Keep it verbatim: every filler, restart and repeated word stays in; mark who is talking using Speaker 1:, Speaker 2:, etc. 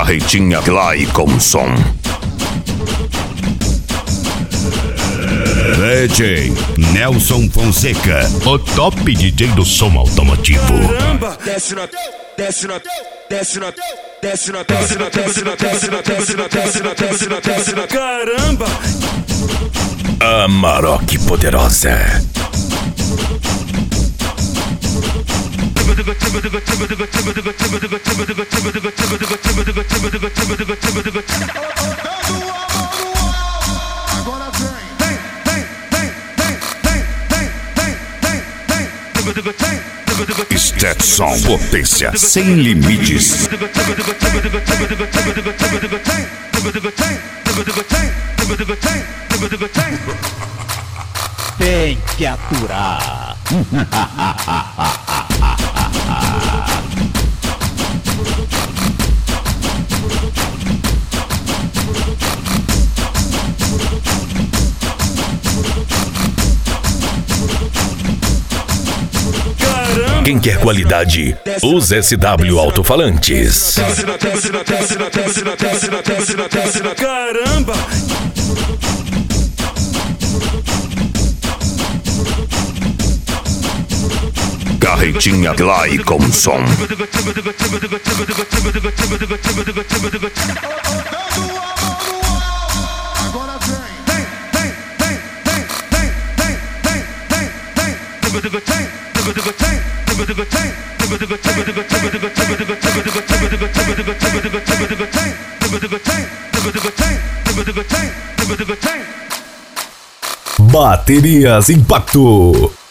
Speaker 1: Carretinha Clayconson.
Speaker 2: D J Nelson Fonseca, o top D J do som automotivo.
Speaker 3: Caramba! Desce na, desce na, desce na, desce na, desce na, desce na, desce na, desce na, desce na, desce na, desce na. Caramba!
Speaker 1: Amarok Poderosa. Stetson, potência sem limites.
Speaker 4: Tem que aturar.
Speaker 1: Quem quer qualidade, usa S W Alto-Falantes.
Speaker 3: Caramba!
Speaker 1: Carretinha Clayconson.
Speaker 2: Baterias Impacto.